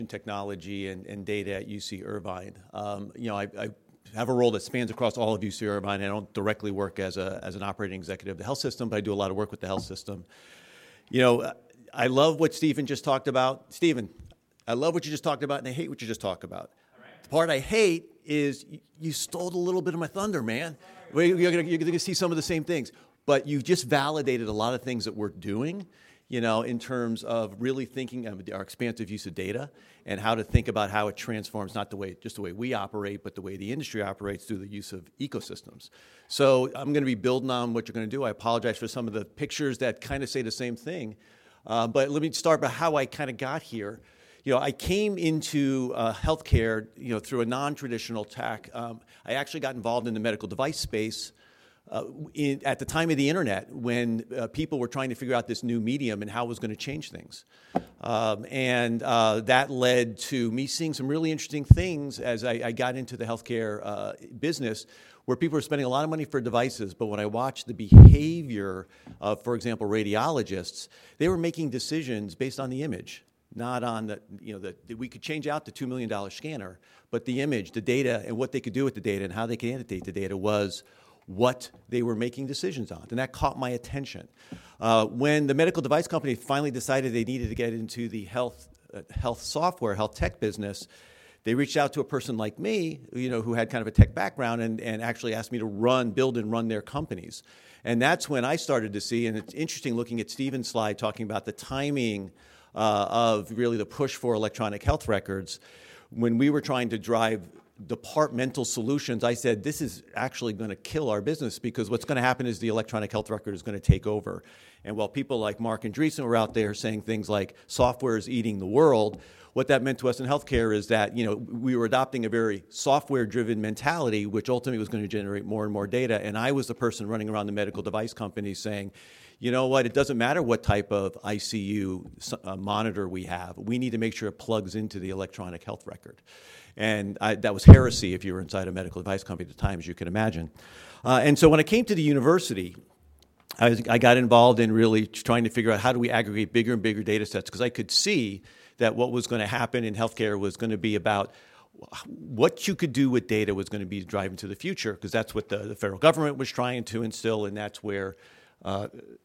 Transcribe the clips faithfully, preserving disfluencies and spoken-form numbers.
technology and, and data at U C Irvine. Um, you know, I, I have a role that spans across all of U C Irvine. I don't directly work as a as an operating executive of the health system, but I do a lot of work with the health system. You know, I love what Stephen just talked about. Stephen, I love what you just talked about, and I hate what you just talked about. All right. The part I hate is you, you stole a little bit of my thunder, man. Well, you're going you're to see some of the same things, but you just validated a lot of things that we're doing, you know, in terms of really thinking of our expansive use of data and how to think about how it transforms not the way just the way we operate, but the way the industry operates through the use of ecosystems. So I'm going to be building on what you're going to do. I apologize for some of the pictures that kind of say the same thing, uh, but let me start by how I kind of got here. You know, I came into uh, healthcare, you know, through a non-traditional tack. Um, I actually got involved in the medical device space uh, in, at the time of the internet when uh, people were trying to figure out this new medium and how it was going to change things. Um, and uh, that led to me seeing some really interesting things as I, I got into the healthcare uh, business, where people were spending a lot of money for devices, but when I watched the behavior of, for example, radiologists, they were making decisions based on the image. Not on the, you know, that we could change out the two million dollars scanner, but the image, the data, and what they could do with the data and how they could annotate the data was what they were making decisions on. And that caught my attention. Uh, when the medical device company finally decided they needed to get into the health, uh, health software, health tech business, they reached out to a person like me, you know, who had kind of a tech background and, and actually asked me to run, build and run their companies. And that's when I started to see, and it's interesting looking at Stephen's slide talking about the timing Uh, of really the push for electronic health records. When we were trying to drive departmental solutions, I said, this is actually going to kill our business, because what's going to happen is the electronic health record is going to take over. And while people like Mark Andreessen were out there saying things like software is eating the world, what that meant to us in healthcare is that, you know, we were adopting a very software-driven mentality, which ultimately was going to generate more and more data. And I was the person running around the medical device companies saying, you know what, it doesn't matter what type of I C U uh, monitor we have. We need to make sure it plugs into the electronic health record. And I, that was heresy if you were inside a medical device company at the time, as you can imagine. Uh, and so when I came to the university, I, was, I got involved in really trying to figure out how do we aggregate bigger and bigger data sets, because I could see that what was going to happen in healthcare was going to be about what you could do with data was going to be driving to the future, because that's what the, the federal government was trying to instill, and that's where uh,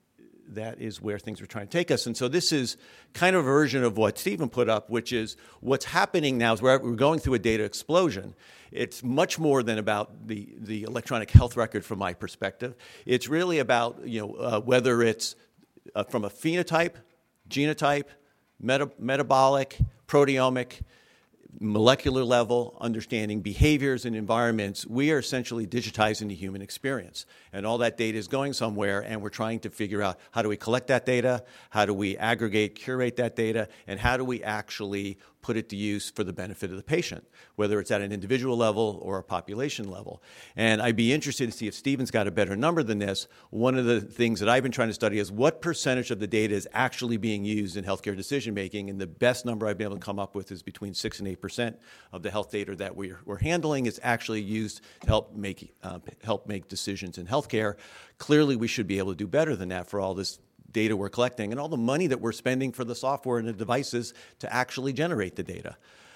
that is where things were trying to take us. And so this is kind of a version of what Stephen put up, which is what's happening now is we're, we're going through a data explosion. It's much more than about the, the electronic health record from my perspective. It's really about, you know, uh, whether it's uh, from a phenotype, genotype, meta- metabolic, proteomic, molecular level, understanding behaviors and environments. We are essentially digitizing the human experience. And all that data is going somewhere, and we're trying to figure out how do we collect that data, how do we aggregate, curate that data, and how do we actually put it to use for the benefit of the patient, whether it's at an individual level or a population level. And I'd be interested to see if Stephen's got a better number than this. One of the things that I've been trying to study is what percentage of the data is actually being used in healthcare decision-making, and the best number I've been able to come up with is between six and eight percent of the health data that we're, we're handling is actually used to help make, uh, help make decisions in healthcare. Clearly, we should be able to do better than that for all this data we're collecting and all the money that we're spending for the software and the devices to actually generate the data.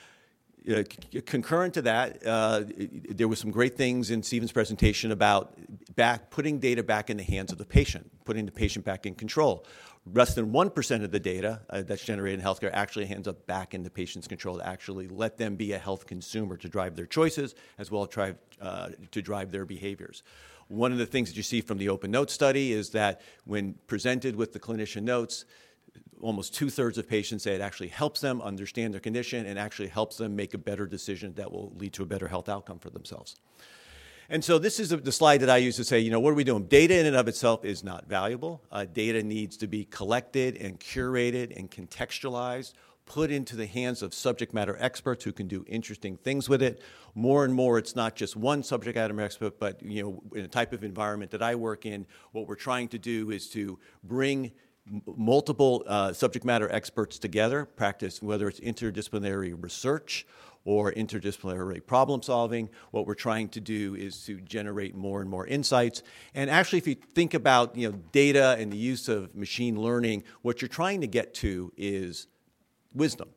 Uh, c- concurrent to that, uh, there were some great things in Stephen's presentation about back putting data back in the hands of the patient, putting the patient back in control. Less than one percent of the data uh, that's generated in healthcare actually ends up back in the patient's control to actually let them be a health consumer to drive their choices as well as drive, uh, to drive their behaviors. One of the things that you see from the Open Notes study is that when presented with the clinician notes, almost two-thirds of patients say it actually helps them understand their condition and actually helps them make a better decision that will lead to a better health outcome for themselves. And so this is the slide that I use to say, you know, what are we doing? Data in and of itself is not valuable. Uh, data needs to be collected and curated and contextualized, put into the hands of subject matter experts who can do interesting things with it. More and more, it's not just one subject matter expert, but, you know, in a type of environment that I work in, what we're trying to do is to bring m- multiple uh, subject matter experts together, practice whether it's interdisciplinary research or interdisciplinary problem solving. What we're trying to do is to generate more and more insights. And actually, if you think about, you know, data and the use of machine learning, what you're trying to get to is wisdom.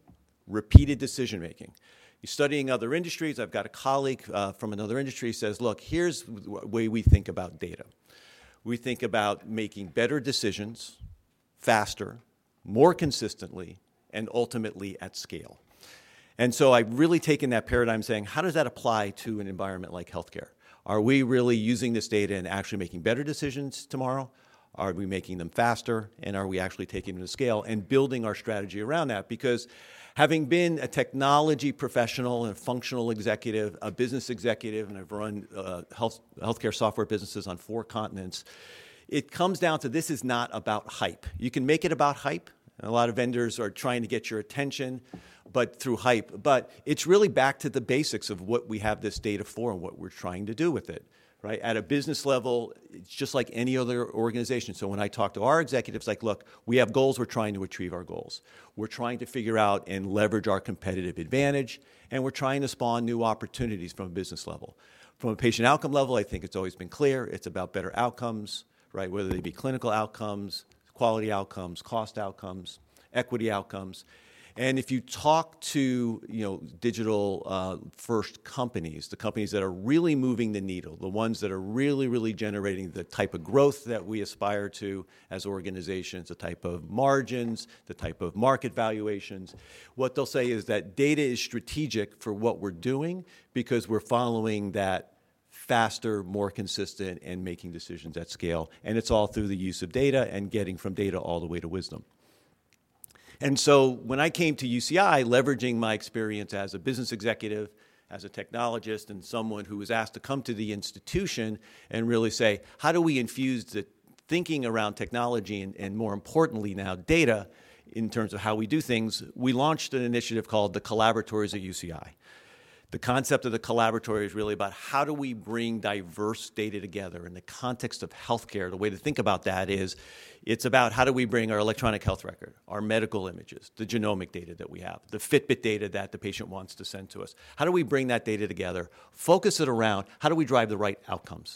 repeated decision-making. You're studying other industries. I've got a colleague uh, from another industry who says, look, here's the way we think about data. We think about making better decisions faster, more consistently, and ultimately at scale. And so I've really taken that paradigm saying, how does that apply to an environment like healthcare? Are we really using this data and actually making better decisions tomorrow? Are we making them faster? And are we actually taking them to scale and building our strategy around that? Because having been a technology professional and a functional executive, a business executive, and I've run uh, health, healthcare software businesses on four continents, it comes down to this is not about hype. You can make it about hype. A lot of vendors are trying to get your attention, but through hype. But it's really back to the basics of what we have this data for and what we're trying to do with it, right? At a business level, it's just like any other organization. So when I talk to our executives, like, look, we have goals, we're trying to achieve our goals. We're trying to figure out and leverage our competitive advantage, and we're trying to spawn new opportunities from a business level. From a patient outcome level, I think it's always been clear, it's about better outcomes, right? Whether they be clinical outcomes, quality outcomes, cost outcomes, equity outcomes. And if you talk to, you know, digital uh, first companies, the companies that are really moving the needle, the ones that are really, really generating the type of growth that we aspire to as organizations, the type of margins, the type of market valuations, what they'll say is that data is strategic for what we're doing because we're following that faster, more consistent, and making decisions at scale. And it's all through the use of data and getting from data all the way to wisdom. And so when I came to U C I, leveraging my experience as a business executive, as a technologist, and someone who was asked to come to the institution and really say, how do we infuse the thinking around technology and, and more importantly now data in terms of how we do things, we launched an initiative called the Collaboratories at U C I. The concept of the collaboratory is really about how do we bring diverse data together in the context of healthcare. The way to think about that is it's about how do we bring our electronic health record, our medical images, the genomic data that we have, the Fitbit data that the patient wants to send to us. How do we bring that data together, focus it around, how do we drive the right outcomes?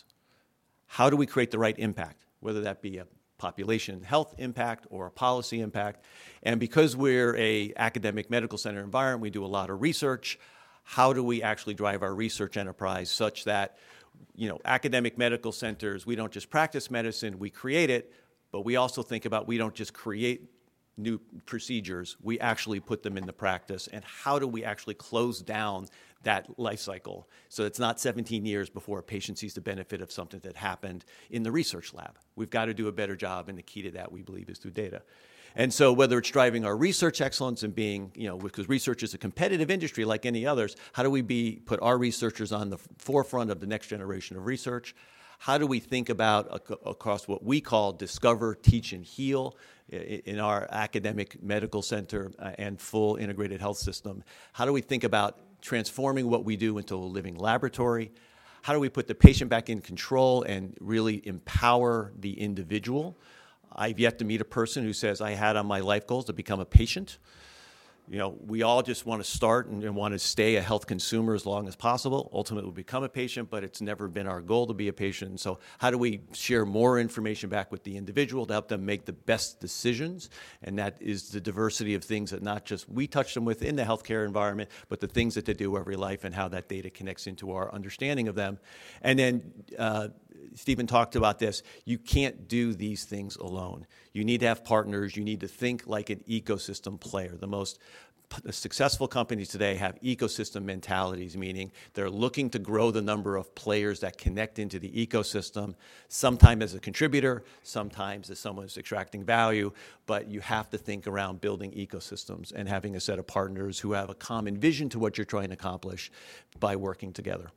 How do we create the right impact, whether that be a population health impact or a policy impact? And because we're a academic medical center environment, we do a lot of research. How do we actually drive our research enterprise such that, you know, academic medical centers, we don't just practice medicine, we create it, but we also think about we don't just create new procedures, we actually put them into practice, and how do we actually close down that life cycle so it's not seventeen years before a patient sees the benefit of something that happened in the research lab. We've got to do a better job, and the key to that, we believe, is through data. And so whether it's driving our research excellence and being, you know, because research is a competitive industry like any others, how do we be put our researchers on the forefront of the next generation of research? How do we think about ac- across what we call discover, teach, and heal in our academic medical center and full integrated health system? How do we think about transforming what we do into a living laboratory? How do we put the patient back in control and really empower the individual? I've yet to meet a person who says, I had on my life goals to become a patient. You know, we all just want to start and, and want to stay a health consumer as long as possible. Ultimately, we'll become a patient, but it's never been our goal to be a patient. And so how do we share more information back with the individual to help them make the best decisions? And that is the diversity of things that not just we touch them with in the healthcare environment, but the things that they do every life and how that data connects into our understanding of them. And then uh, Stephen talked about this. You can't do these things alone. You need to have partners. You need to think like an ecosystem player. The most p- successful companies today have ecosystem mentalities, meaning they're looking to grow the number of players that connect into the ecosystem, sometimes as a contributor, sometimes as someone who's extracting value, but you have to think around building ecosystems and having a set of partners who have a common vision to what you're trying to accomplish by working together.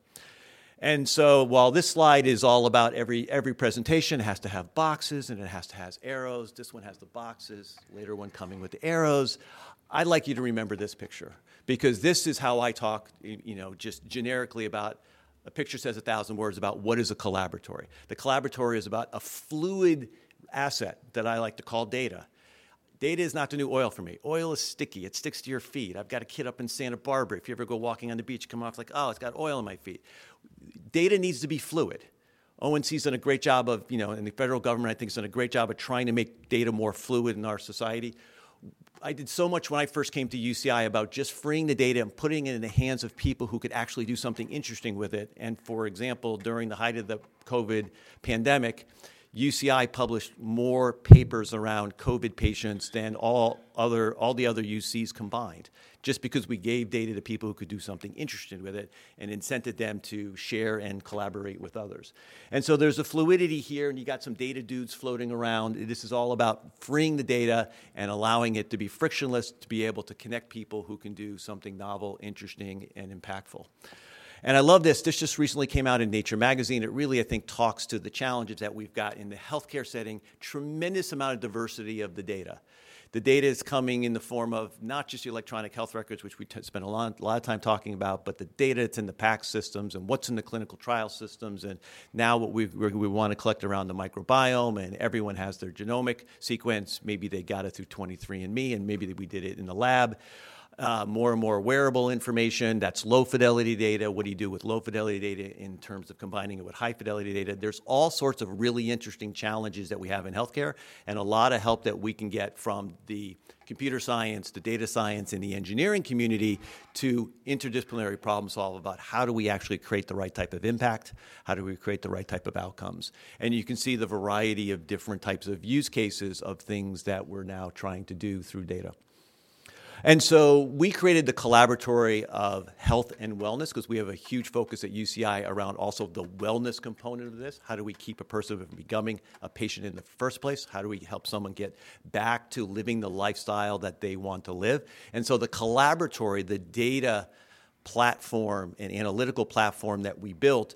And so while this slide is all about every every presentation, it has to have boxes and it has to have arrows. This one has the boxes, later one coming with the arrows. I'd like you to remember this picture because this is how I talk, you know, just generically about a picture says a thousand words about what is a collaboratory. The collaboratory is about a fluid asset that I like to call data. Data is not the new oil for me. Oil is sticky. It sticks to your feet. I've got a kid up in Santa Barbara. If you ever go walking on the beach, come off like, oh, it's got oil in my feet. Data needs to be fluid. O N C's done a great job of, you know, and the federal government, I think, has done a great job of trying to make data more fluid in our society. I did so much when I first came to U C I about just freeing the data and putting it in the hands of people who could actually do something interesting with it. And for example, during the height of the COVID pandemic, U C I published more papers around COVID patients than all other all the other U Cs combined, just because we gave data to people who could do something interesting with it and incented them to share and collaborate with others. And so there's a fluidity here, and you got some data dudes floating around. This is all about freeing the data and allowing it to be frictionless, to be able to connect people who can do something novel, interesting, and impactful. And I love this. This just recently came out in Nature magazine. It really, I think, talks to the challenges that we've got in the healthcare setting. Tremendous amount of diversity of the data. The data is coming in the form of not just the electronic health records, which we t- spent a lot, a lot of time talking about, but the data that's in the PACS systems and what's in the clinical trial systems. And now what we we want to collect around the microbiome, and everyone has their genomic sequence. Maybe they got it through twenty-three and me, and maybe we did it in the lab. Uh, more and more wearable information. That's low-fidelity data. What do you do with low-fidelity data in terms of combining it with high-fidelity data? There's all sorts of really interesting challenges that we have in healthcare, and a lot of help that we can get from the computer science, the data science, and the engineering community to interdisciplinary problem solve about how do we actually create the right type of impact, how do we create the right type of outcomes. And you can see the variety of different types of use cases of things that we're now trying to do through data. And so we created the Collaboratory of Health and Wellness because we have a huge focus at U C I around also the wellness component of this. How do we keep a person from becoming a patient in the first place? How do we help someone get back to living the lifestyle that they want to live? And so the Collaboratory, the data platform and analytical platform that we built,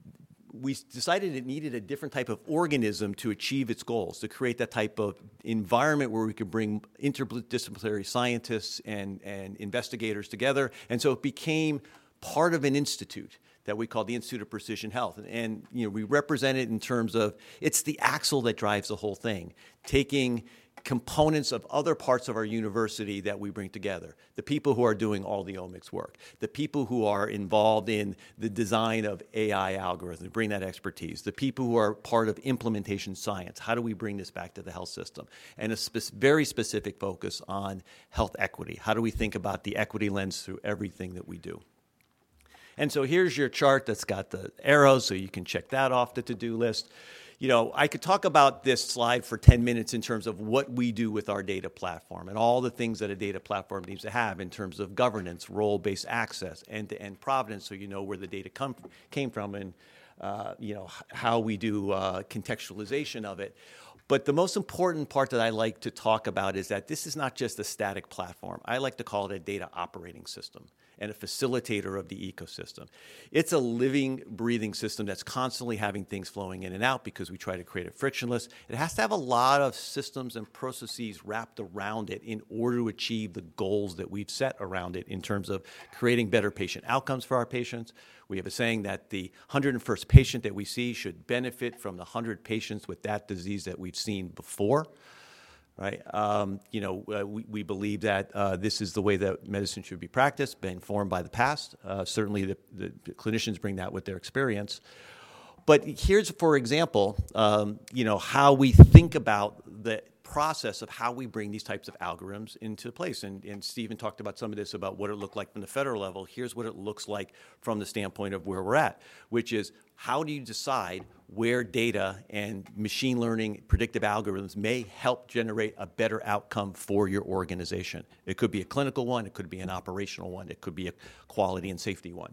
we decided it needed a different type of organism to achieve its goals, to create that type of environment where we could bring interdisciplinary scientists and, and investigators together. And so it became part of an institute that we call the Institute of Precision Health. And, and you know, we represent it in terms of it's the axle that drives the whole thing, taking components of other parts of our university that we bring together. The people who are doing all the omics work, the people who are involved in the design of A I algorithms, bring that expertise, the people who are part of implementation science. How do we bring this back to the health system? And a spe- very specific focus on health equity. How do we think about the equity lens through everything that we do? And so here's your chart that's got the arrows, so you can check that off the to-do list. You know, I could talk about this slide for ten minutes in terms of what we do with our data platform and all the things that a data platform needs to have in terms of governance, role-based access, end-to-end provenance, so you know where the data come, came from and, uh, you know, how we do uh, contextualization of it. But the most important part that I like to talk about is that this is not just a static platform. I like to call it a data operating system and a facilitator of the ecosystem. It's a living, breathing system that's constantly having things flowing in and out because we try to create it frictionless. It has to have a lot of systems and processes wrapped around it in order to achieve the goals that we've set around it in terms of creating better patient outcomes for our patients. We have a saying that the one hundred first patient that we see should benefit from the one hundred patients with that disease that we've seen before. Right, um, you know, uh, we, we believe that uh, this is the way that medicine should be practiced, been informed by the past. Uh, certainly, the, the clinicians bring that with their experience. But here's, for example, um, you know, how we think about the process of how we bring these types of algorithms into place. And, and Stephen talked about some of this about what it looked like from the federal level. Here's what it looks like from the standpoint of where we're at, which is how do you decide where data and machine learning predictive algorithms may help generate a better outcome for your organization. It could be a clinical one, it could be an operational one, it could be a quality and safety one.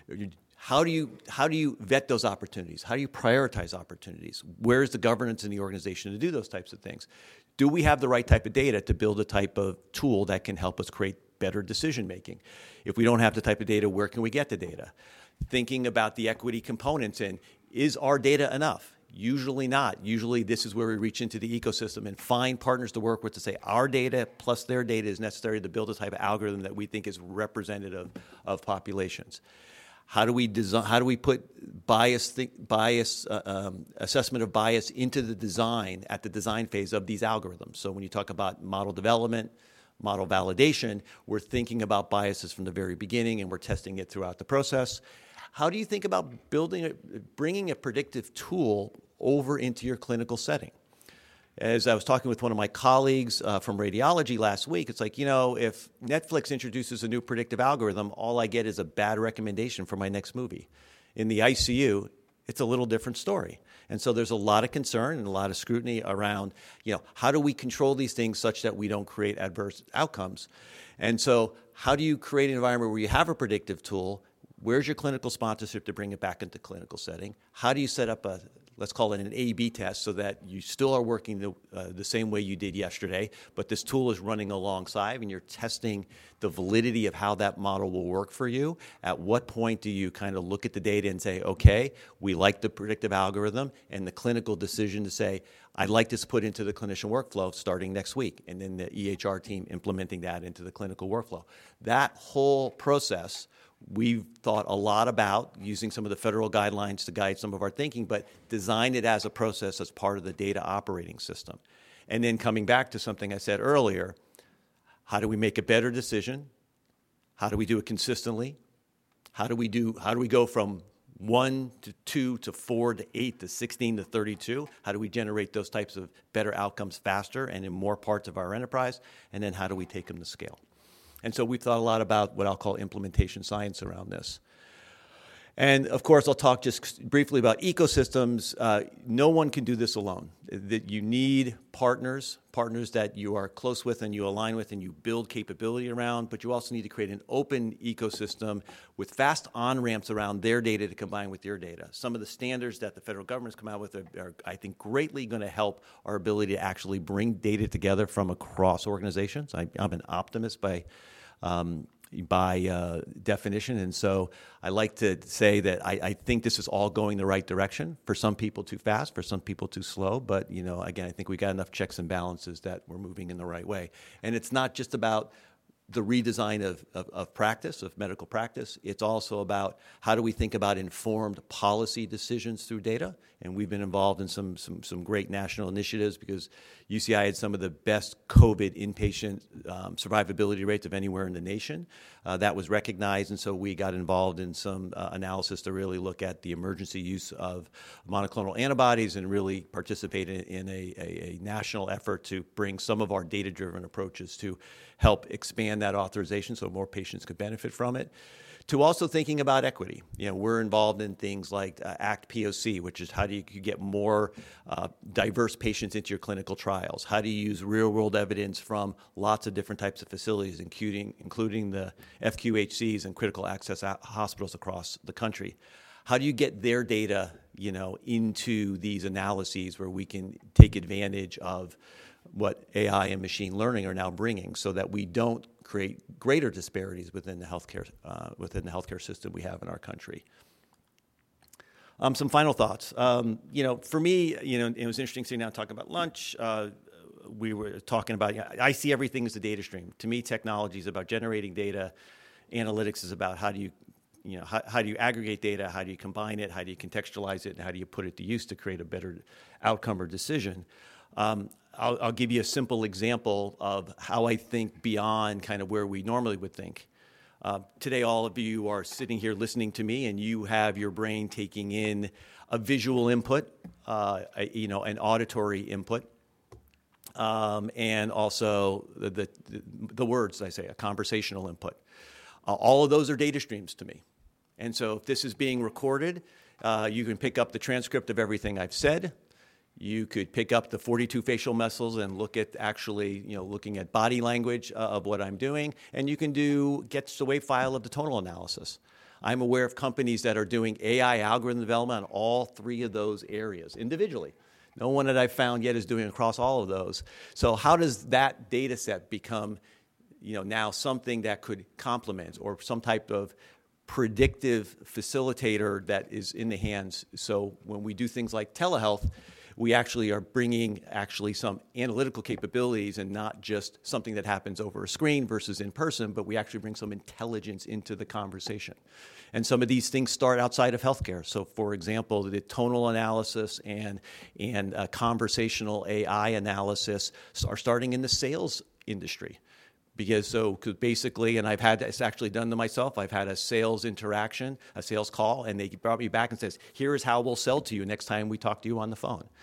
How do you how do you vet those opportunities? How do you prioritize opportunities? Where's the governance in the organization to do those types of things? Do we have the right type of data to build a type of tool that can help us create better decision making? If we don't have the type of data, where can we get the data? Thinking about the equity components and is our data enough? Usually not. Usually this is where we reach into the ecosystem and find partners to work with to say our data plus their data is necessary to build a type of algorithm that we think is representative of populations. How do we design? How do we put bias, think, bias uh, um, assessment of bias into the design at the design phase of these algorithms? So when you talk about model development, model validation, we're thinking about biases from the very beginning, and we're testing it throughout the process. How do you think about building, a, bringing a predictive tool over into your clinical setting? As I was talking with one of my colleagues uh, from radiology last week, it's like, you know, if Netflix introduces a new predictive algorithm, all I get is a bad recommendation for my next movie. In the I C U, it's a little different story. And so there's a lot of concern and a lot of scrutiny around, you know, how do we control these things such that we don't create adverse outcomes? And so how do you create an environment where you have a predictive tool? Where's your clinical sponsorship to bring it back into clinical setting? How do you set up a, let's call it an A B test, so that you still are working the, uh, the same way you did yesterday, but this tool is running alongside and you're testing the validity of how that model will work for you? At what point do you kind of look at the data and say, okay, we like the predictive algorithm, and the clinical decision to say, I'd like this put into the clinician workflow starting next week, and then the E H R team implementing that into the clinical workflow. That whole process, we've thought a lot about using some of the federal guidelines to guide some of our thinking, but design it as a process as part of the data operating system. And then coming back to something I said earlier, how do we make a better decision? How do we do it consistently? How do we do, how do we go from one to two to four to eight to sixteen to thirty-two? How do we generate those types of better outcomes faster and in more parts of our enterprise? And then how do we take them to scale? And so we've thought a lot about what I'll call implementation science around this. And of course, I'll talk just briefly about ecosystems. Uh, no one can do this alone. That you need partners, partners that you are close with and you align with and you build capability around, but you also need to create an open ecosystem with fast on-ramps around their data to combine with your data. Some of the standards that the federal government's come out with are, are I think, greatly going to help our ability to actually bring data together from across organizations. I, I'm an optimist by um, by uh, definition. And so I like to say that I, I think this is all going the right direction. For some people too fast, for some people too slow. But, you know, again, I think we got enough checks and balances that we're moving in the right way. And it's not just about the redesign of, of, of practice, of medical practice. It's also about how do we think about informed policy decisions through data. And we've been involved in some, some, some great national initiatives because U C I had some of the best COVID inpatient um, survivability rates of anywhere in the nation. Uh, that was recognized, and so we got involved in some uh, analysis to really look at the emergency use of monoclonal antibodies and really participate in, in a, a, a national effort to bring some of our data-driven approaches to help expand that authorization so more patients could benefit from it. To also thinking about equity. You know, we're involved in things like uh, ACT P O C, which is how do you get more uh, diverse patients into your clinical trials? How do you use real-world evidence from lots of different types of facilities, including, including the F Q H Cs and critical access hospitals across the country? How do you get their data, you know, into these analyses where we can take advantage of what A I and machine learning are now bringing, so that we don't create greater disparities within the healthcare uh, within the healthcare system we have in our country. Um, some final thoughts. Um, you know, for me, you know, it was interesting sitting down talking about lunch. Uh, we were talking about. You know, I see everything as a data stream. To me, technology is about generating data. Analytics is about how do you You know, how, how do you aggregate data? How do you combine it? How do you contextualize it? And how do you put it to use to create a better outcome or decision? Um, I'll, I'll give you a simple example of how I think beyond kind of where we normally would think. Uh, today, all of you are sitting here listening to me, and you have your brain taking in a visual input, uh, a, you know, an auditory input, um, and also the, the, the words, I say, a conversational input. Uh, all of those are data streams to me. And so if this is being recorded, uh, you can pick up the transcript of everything I've said. You could pick up the forty-two facial muscles and look at actually, you know, looking at body language uh, of what I'm doing. And you can do gets the wave file of the tonal analysis. I'm aware of companies that are doing A I algorithm development on all three of those areas individually. No one that I've found yet is doing across all of those. So how does that data set become, you know, now something that could complement or some type of predictive facilitator that is in the hands? So when we do things like telehealth, we actually are bringing actually some analytical capabilities and not just something that happens over a screen versus in person, but we actually bring some intelligence into the conversation. And some of these things start outside of healthcare. So, for example, the tonal analysis and, and uh, conversational A I analysis are starting in the sales industry. Because so cause basically, and I've had it's actually done to myself, I've had a sales interaction, a sales call, and they brought me back and says, here's how we'll sell to you next time we talk to you on the phone.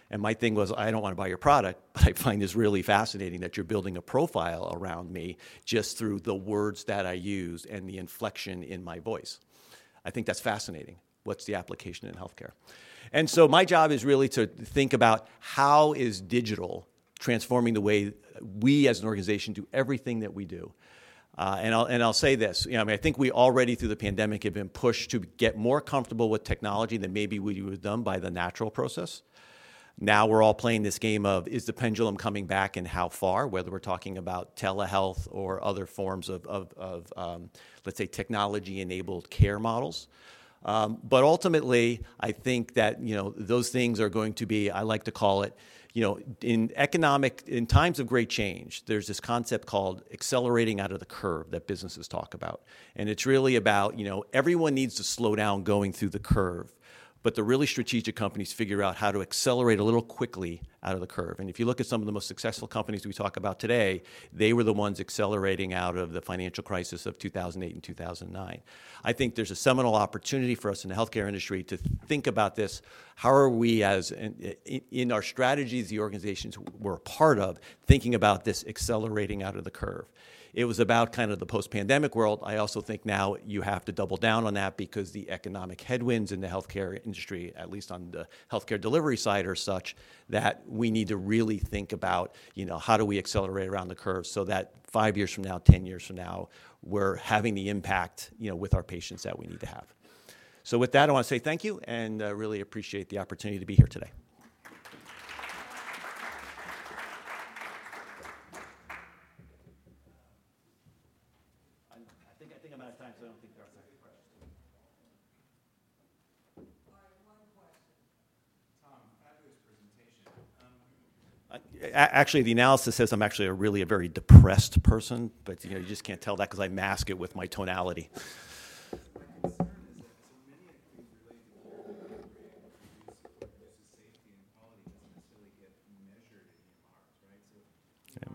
And my thing was, I don't want to buy your product, but I find this really fascinating that you're building a profile around me just through the words that I use and the inflection in my voice. I think that's fascinating. What's the application in healthcare? And so my job is really to think about how is digital transforming the way we as an organization do everything that we do. Uh, and, I'll, and I'll say this, you know, I mean, I think we already through the pandemic have been pushed to get more comfortable with technology than maybe we would have done by the natural process. Now we're all playing this game of, is the pendulum coming back and how far, whether we're talking about telehealth or other forms of, of, of um, let's say, technology-enabled care models. Um, but ultimately, I think that, you know, those things are going to be, I like to call it, you know, in economic, in times of great change, there's this concept called accelerating out of the curve that businesses talk about. And it's really about, you know, everyone needs to slow down going through the curve. But the really strategic companies figure out how to accelerate a little quickly out of the curve. And if you look at some of the most successful companies we talk about today, they were the ones accelerating out of the financial crisis of two thousand eight and two thousand nine. I think there's a seminal opportunity for us in the healthcare industry to think about this. How are we, as in, in our strategies, the organizations we're a part of, thinking about this accelerating out of the curve? It was about kind of the post-pandemic world. I also think now you have to double down on that because the economic headwinds in the healthcare industry, at least on the healthcare delivery side, are such that we need to really think about, you know, how do we accelerate around the curve so that five years from now, ten years from now, we're having the impact, you know, with our patients that we need to have. So with that, I want to say thank you and uh, really appreciate the opportunity to be here today. Actually, the analysis says I'm actually a really a very depressed person, but you know you just can't tell that because I mask it with my tonality.